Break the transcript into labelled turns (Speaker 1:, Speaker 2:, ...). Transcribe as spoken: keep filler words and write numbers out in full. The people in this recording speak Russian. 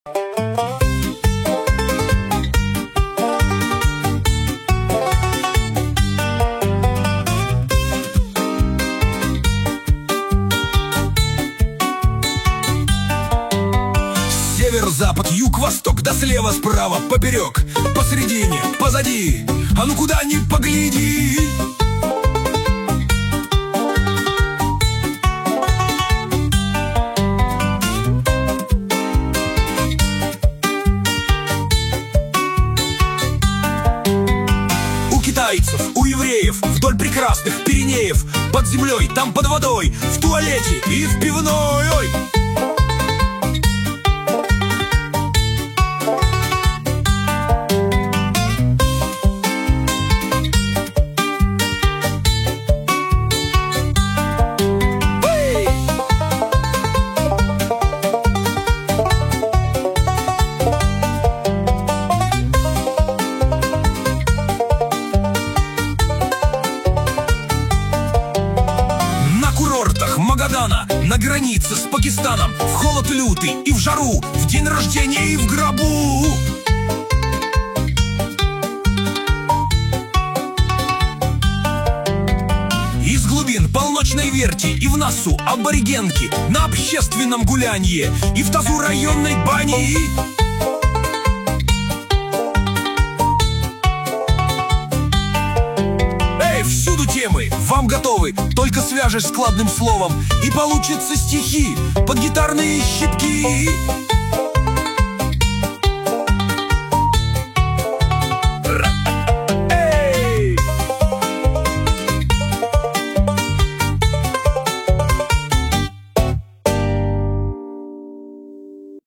Speaker 1: Север, запад, юг, восток, да слева, справа, поперек, посередине, позади, а ну куда ни погляди. У китайцев, у евреев, вдоль прекрасных Пиренеев, под землей, там под водой, в туалете и в пивной. Ой! Магадана, на границе с Пакистаном, в холод лютый и в жару, в день рождения и в гробу. Из глубин полночной верти и в носу аборигенки, на общественном гулянье и в тазу районной бани. Всюду темы, вам готовы, только свяжешь складным словом, и получатся стихи под гитарные щипки.